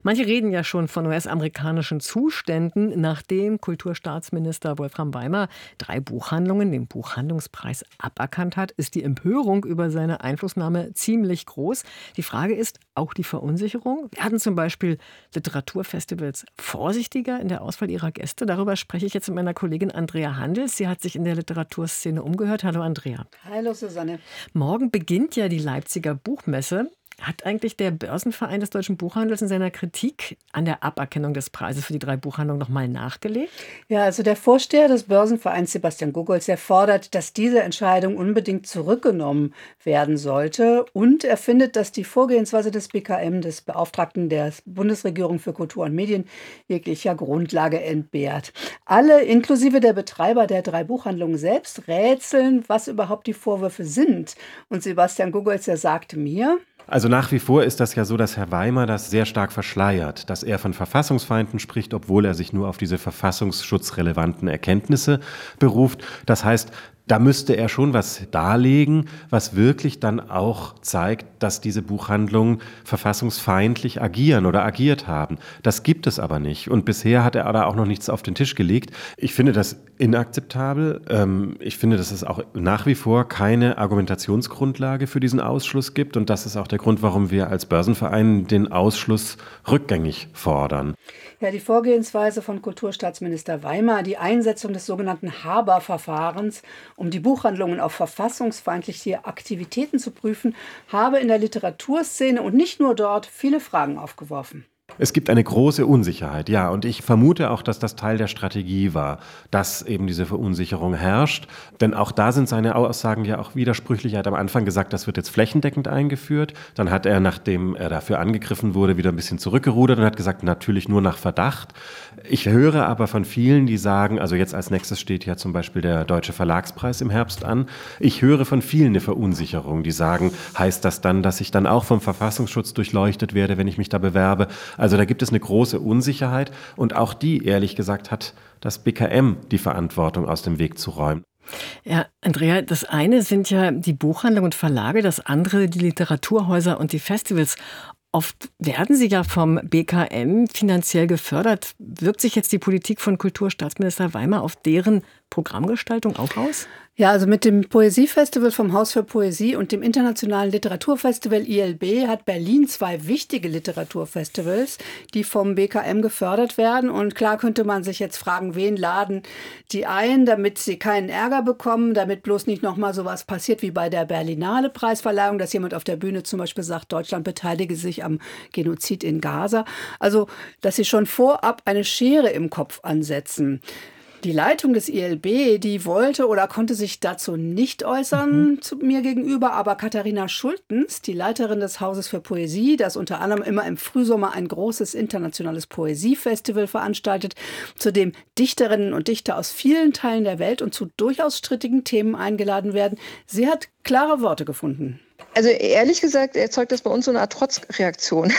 Manche reden ja schon von US-amerikanischen Zuständen, nachdem Kulturstaatsminister Wolfram Weimer 3 Buchhandlungen den Buchhandlungspreis aberkannt hat, ist die Empörung über seine Einflussnahme ziemlich groß. Die Frage ist auch die Verunsicherung. Werden zum Beispiel Literaturfestivals vorsichtiger in der Auswahl ihrer Gäste? Darüber spreche ich jetzt mit meiner Kollegin Andrea Handels. Sie hat sich in der Literaturszene umgehört. Hallo Andrea. Hallo Susanne. Morgen beginnt ja die Leipziger Buchmesse. Hat eigentlich der Börsenverein des deutschen Buchhandels in seiner Kritik an der Aberkennung des Preises für die 3 Buchhandlungen noch mal nachgelegt? Ja, also der Vorsteher des Börsenvereins Sebastian Gogolz, der fordert, dass diese Entscheidung unbedingt zurückgenommen werden sollte. Und er findet, dass die Vorgehensweise des BKM, des Beauftragten der Bundesregierung für Kultur und Medien, jeglicher Grundlage entbehrt. Alle, inklusive der Betreiber der 3 Buchhandlungen selbst, rätseln, was überhaupt die Vorwürfe sind. Und Sebastian Gogolz, der sagte mir: Also nach wie vor ist das ja so, dass Herr Weimer das sehr stark verschleiert, dass er von Verfassungsfeinden spricht, obwohl er sich nur auf diese verfassungsschutzrelevanten Erkenntnisse beruft. Das heißt, da müsste er schon was darlegen, was wirklich dann auch zeigt, dass diese Buchhandlungen verfassungsfeindlich agieren oder agiert haben. Das gibt es aber nicht. Und bisher hat er da auch noch nichts auf den Tisch gelegt. Ich finde das inakzeptabel. Ich finde, dass es auch nach wie vor keine Argumentationsgrundlage für diesen Ausschluss gibt. Und das ist auch der Grund, warum wir als Börsenverein den Ausschluss rückgängig fordern. Ja, die Vorgehensweise von Kulturstaatsminister Weimer, die Einsetzung des sogenannten Haber-Verfahrens, um die Buchhandlungen auf verfassungsfeindliche Aktivitäten zu prüfen, habe in der Literaturszene und nicht nur dort viele Fragen aufgeworfen. Es gibt eine große Unsicherheit, ja, und ich vermute auch, dass das Teil der Strategie war, dass eben diese Verunsicherung herrscht, denn auch da sind seine Aussagen ja auch widersprüchlich. Er hat am Anfang gesagt, das wird jetzt flächendeckend eingeführt, dann hat er, nachdem er dafür angegriffen wurde, wieder ein bisschen zurückgerudert und hat gesagt, natürlich nur nach Verdacht. Ich höre aber von vielen, die sagen, also jetzt als nächstes steht ja zum Beispiel der Deutsche Verlagspreis im Herbst an, ich höre von vielen eine Verunsicherung, die sagen, heißt das dann, dass ich dann auch vom Verfassungsschutz durchleuchtet werde, wenn ich mich da bewerbe? Also da gibt es eine große Unsicherheit und auch die, ehrlich gesagt, hat das BKM die Verantwortung aus dem Weg zu räumen. Ja, Andrea, das eine sind ja die Buchhandlungen und Verlage, das andere die Literaturhäuser und die Festivals. Oft werden sie ja vom BKM finanziell gefördert. Wirkt sich jetzt die Politik von Kulturstaatsminister Weimer auf deren Programmgestaltung auch aus? Ja, also mit dem Poesiefestival vom Haus für Poesie und dem Internationalen Literaturfestival ILB hat Berlin 2 wichtige Literaturfestivals, die vom BKM gefördert werden. Und klar könnte man sich jetzt fragen, wen laden die ein, damit sie keinen Ärger bekommen, damit bloß nicht nochmal sowas passiert wie bei der Berlinale Preisverleihung, dass jemand auf der Bühne zum Beispiel sagt, Deutschland beteilige sich am Genozid in Gaza. Also, dass sie schon vorab eine Schere im Kopf ansetzen. Die Leitung des ILB, die wollte oder konnte sich dazu nicht äußern zu mir gegenüber, aber Katharina Schultens, die Leiterin des Hauses für Poesie, das unter anderem immer im Frühsommer ein großes internationales Poesiefestival veranstaltet, zu dem Dichterinnen und Dichter aus vielen Teilen der Welt und zu durchaus strittigen Themen eingeladen werden, sie hat klare Worte gefunden. Also ehrlich gesagt erzeugt das bei uns so eine Art Trotzreaktion.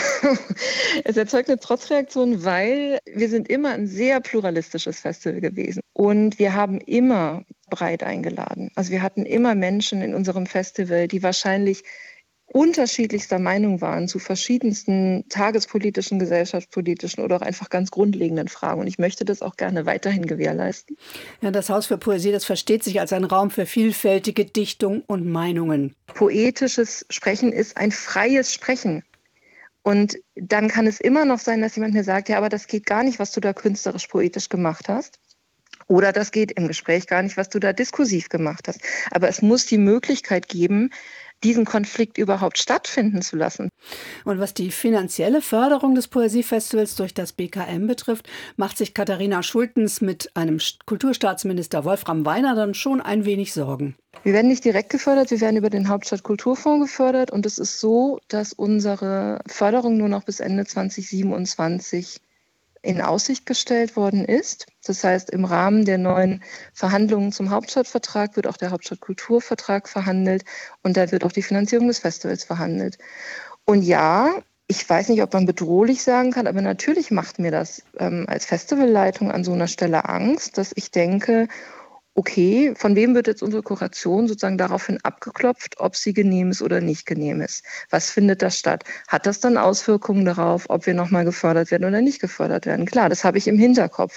Es erzeugt eine Trotzreaktion, weil wir sind immer ein sehr pluralistisches Festival gewesen. Und wir haben immer breit eingeladen. Also wir hatten immer Menschen in unserem Festival, die wahrscheinlich unterschiedlichster Meinung waren zu verschiedensten tagespolitischen, gesellschaftspolitischen oder auch einfach ganz grundlegenden Fragen. Und ich möchte das auch gerne weiterhin gewährleisten. Ja, das Haus für Poesie, das versteht sich als ein Raum für vielfältige Dichtung und Meinungen. Poetisches Sprechen ist ein freies Sprechen. Und dann kann es immer noch sein, dass jemand mir sagt, ja, aber das geht gar nicht, was du da künstlerisch-poetisch gemacht hast. Oder das geht im Gespräch gar nicht, was du da diskursiv gemacht hast. Aber es muss die Möglichkeit geben, diesen Konflikt überhaupt stattfinden zu lassen. Und was die finanzielle Förderung des Poesiefestivals durch das BKM betrifft, macht sich Katharina Schultens mit einem Kulturstaatsminister Wolfram Weimer dann schon ein wenig Sorgen. Wir werden nicht direkt gefördert, wir werden über den Hauptstadtkulturfonds gefördert. Und es ist so, dass unsere Förderung nur noch bis Ende 2027 in Aussicht gestellt worden ist. Das heißt, im Rahmen der neuen Verhandlungen zum Hauptstadtvertrag wird auch der Hauptstadtkulturvertrag verhandelt und da wird auch die Finanzierung des Festivals verhandelt. Und ja, ich weiß nicht, ob man bedrohlich sagen kann, aber natürlich macht mir das als Festivalleitung an so einer Stelle Angst, dass ich denke, okay, von wem wird jetzt unsere Kuration sozusagen daraufhin abgeklopft, ob sie genehm ist oder nicht genehm ist? Was findet da statt? Hat das dann Auswirkungen darauf, ob wir nochmal gefördert werden oder nicht gefördert werden? Klar, das habe ich im Hinterkopf.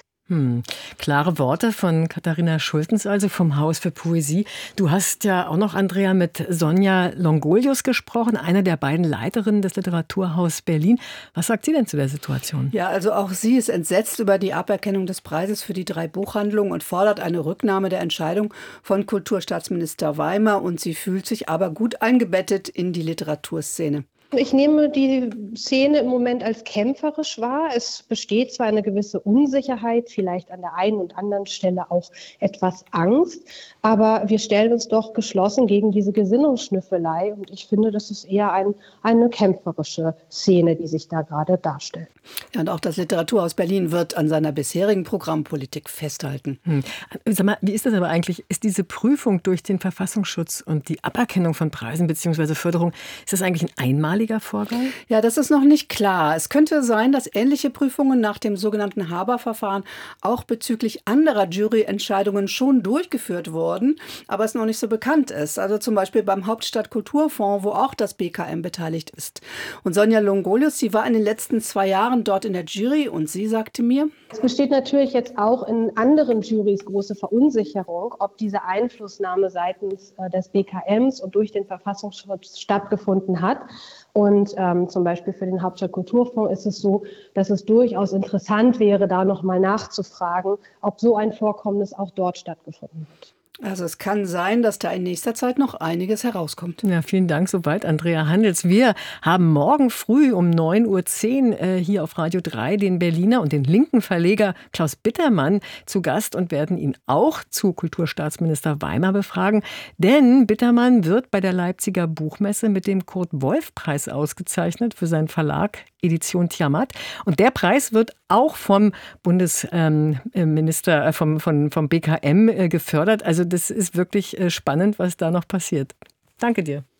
Klare Worte von Katharina Schultens, also vom Haus für Poesie. Du hast ja auch noch, Andrea, mit Sonja Longolius gesprochen, einer der beiden Leiterinnen des Literaturhaus Berlin. Was sagt sie denn zu der Situation? Ja, also auch sie ist entsetzt über die Aberkennung des Preises für die 3 Buchhandlungen und fordert eine Rücknahme der Entscheidung von Kulturstaatsminister Weimar. Und sie fühlt sich aber gut eingebettet in die Literaturszene. Ich nehme die Szene im Moment als kämpferisch wahr. Es besteht zwar eine gewisse Unsicherheit, vielleicht an der einen und anderen Stelle auch etwas Angst, aber wir stellen uns doch geschlossen gegen diese Gesinnungsschnüffelei und ich finde, das ist eher eine kämpferische Szene, die sich da gerade darstellt. Ja, und auch das Literaturhaus Berlin wird an seiner bisherigen Programmpolitik festhalten. Sag mal, wie ist das aber eigentlich? Ist diese Prüfung durch den Verfassungsschutz und die Aberkennung von Preisen bzw. Förderung, ist das eigentlich ein einmaliger Vorgang? Ja, das ist noch nicht klar. Es könnte sein, dass ähnliche Prüfungen nach dem sogenannten Haber-Verfahren auch bezüglich anderer Juryentscheidungen schon durchgeführt wurden, aber es noch nicht so bekannt ist. Also zum Beispiel beim Hauptstadtkulturfonds, wo auch das BKM beteiligt ist. Und Sonja Longolius, sie war in den letzten 2 Jahren dort in der Jury und sie sagte mir: Es besteht natürlich jetzt auch in anderen Jurys große Verunsicherung, ob diese Einflussnahme seitens des BKMs und durch den Verfassungsschutz stattgefunden hat. Und zum Beispiel für den Hauptstadtkulturfonds ist es so, dass es durchaus interessant wäre, da nochmal nachzufragen, ob so ein Vorkommnis auch dort stattgefunden hat. Also es kann sein, dass da in nächster Zeit noch einiges herauskommt. Ja, vielen Dank soweit, Andrea Handels. Wir haben morgen früh um 9:10 Uhr hier auf Radio 3 den Berliner und den linken Verleger Klaus Bittermann zu Gast und werden ihn auch zu Kulturstaatsminister Weimar befragen. Denn Bittermann wird bei der Leipziger Buchmesse mit dem Kurt-Wolf-Preis ausgezeichnet für seinen Verlag Edition Tiamat. Und der Preis wird auch vom Bundesminister, vom BKM gefördert. Also das ist wirklich spannend, was da noch passiert. Danke dir.